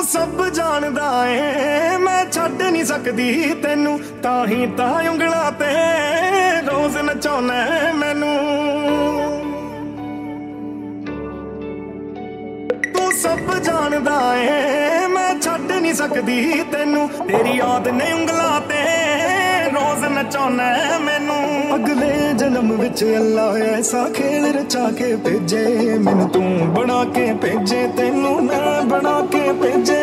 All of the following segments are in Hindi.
सब जानदा है मैं छड्ड नहीं सकदी तेनू, ताही तां उंगलां ते रोज नचाउना मैनू। तू सब जानदा है मैं छड्ड नहीं सकदी तेनू, तेरी याद ने उंगलां ते रोज नचाउना मैनू। अगले जन्म विच अल्लाह ऐसा खेल रचा के भेजे मैनू, तू बना के भेजे तेनू मैं बना के भेजे।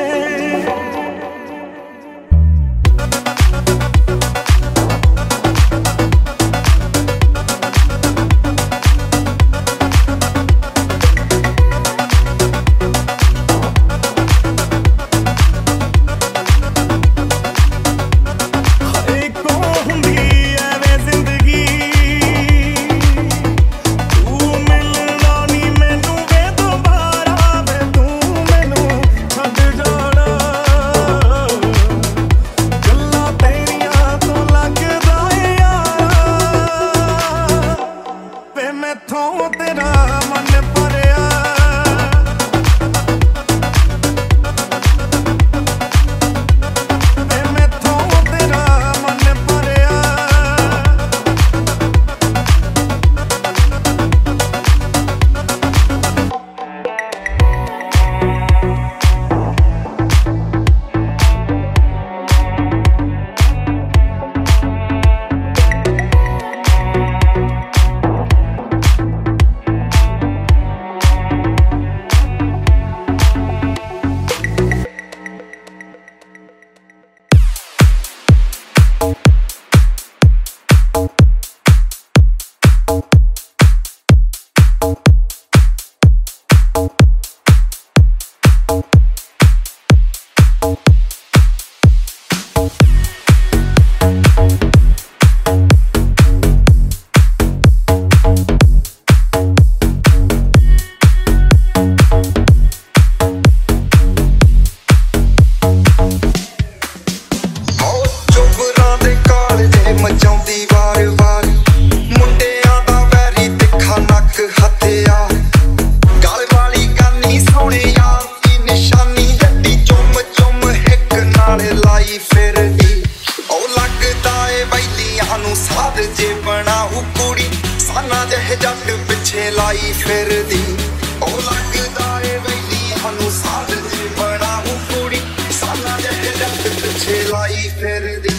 जट पिछे लाई फिर दी ओ लगदा ए वैली हनु साध जे बनाऊं कुड़ी साना जह जट पिछे लाई फिर दी।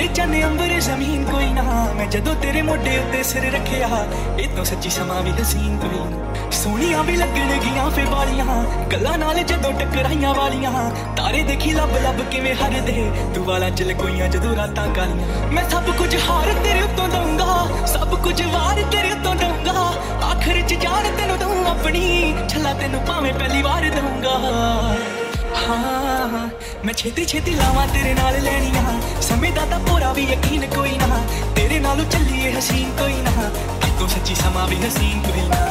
चन्ने अंबर जमीन कोई ना मैं जदों तेरे मोढे उत्ते सिर रखिया ए तो सच्ची समा भी हसीन कोई ना सोहणियां भी लगण गियां फे वालियां गल्लां नाल जदों टकराइयां वालियां तारे देखी लब लब किवें हरदे तू वाला चल कोइयां जदों रातां कालियां मैं सब कुछ हार तेरे उत्तों दूंगा सब कुछ वार तेरे उत्तों दूंगा आखिर च जान तेनू दूं अपनी छला तेनू भावें पहली वार दूंगा हाँ मैं छेती छेती लावां तेरे नाल लैनियां समय दा तां पूरा भी यकीन कोई ना तेरे नालों चलिए हसीन कोई ना तू सच्ची समा भी हसीन कोई ना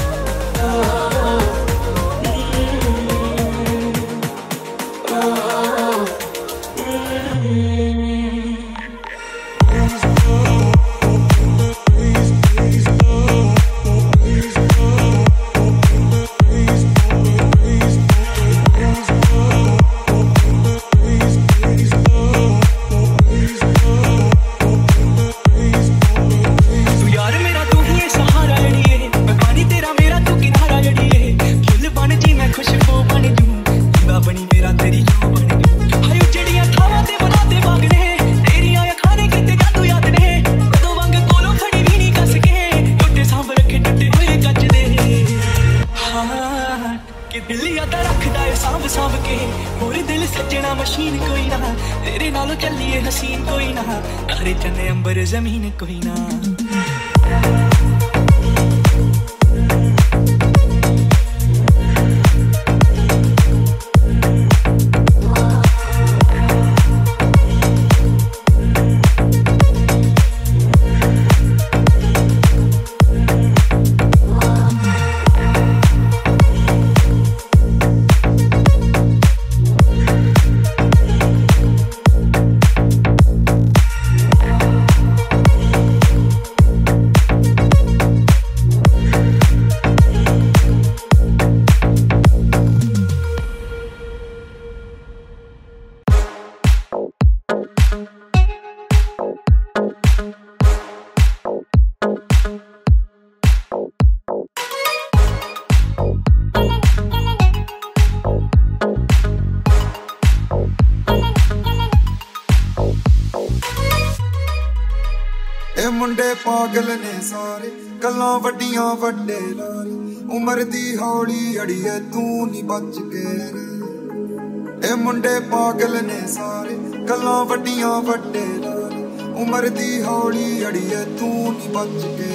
जमीन कोई ना मुंडे पागल ने सारे गल्लां वड्डियां वड्डे लारे उमर दी हौली अड़िए तू नी बच के ए मुंडे पागल ने सारे गल्लां वड्डियां वड्डे लारे उमर दी हौली अड़िए तू नी बच के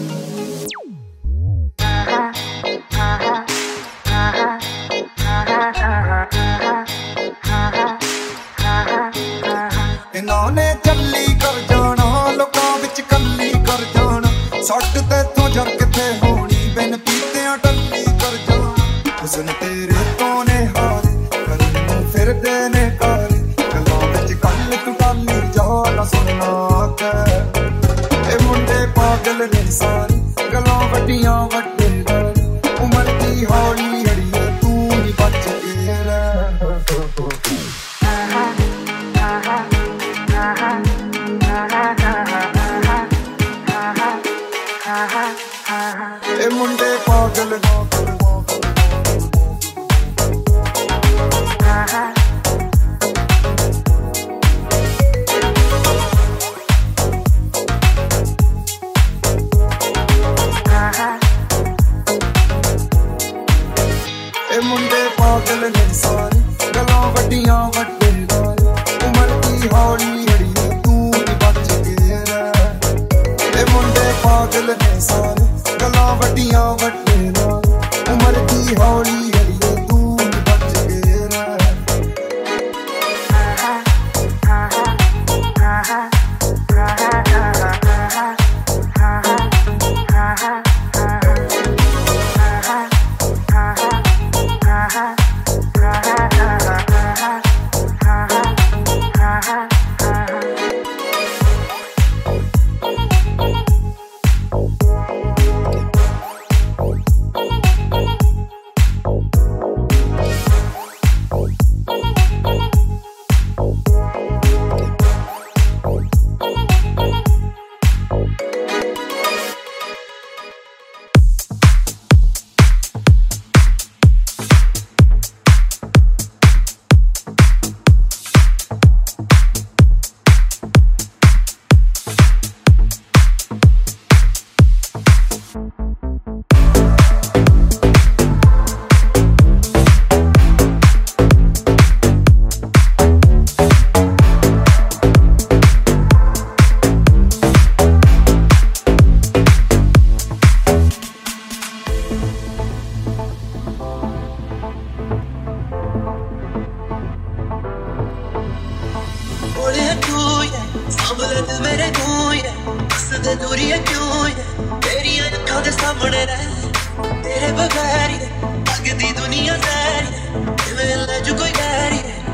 इन्होंने चली कर जाना लोकां विच कल्ली कर जाना सट तेथों जरक थे होनी बिन पीतियां टल्ली कर जाना हुस्न तेरे तो ने हारे कल फिर देने कारे गल्लां विच कल तू टाली जा ना सुनना के ए मुंडे पागल ने सारे गल्लां वड्डियां वड्डे लारे उमर दी हौली अड़िए तू नी बच के रह ए मुंडे पागल ए मुंडे पागल ने सारे गल्लां वड्डियां वड्डे लारे उमर दी हौली अड़िए तू नी बच के रह ए मुंडे पागल ने सारे गल्लां वड्डियां वड्डे लारे उमर दी हौली अड़िए तू नी बच के रह सांभले दिल मेरे तू ही है, बस दे दूरी है क्यों है, तेरी अखां दे सामने रह, तेरे बगैर ही लगदी दुनिया जहरी, इवें ले जो कोई गैर ही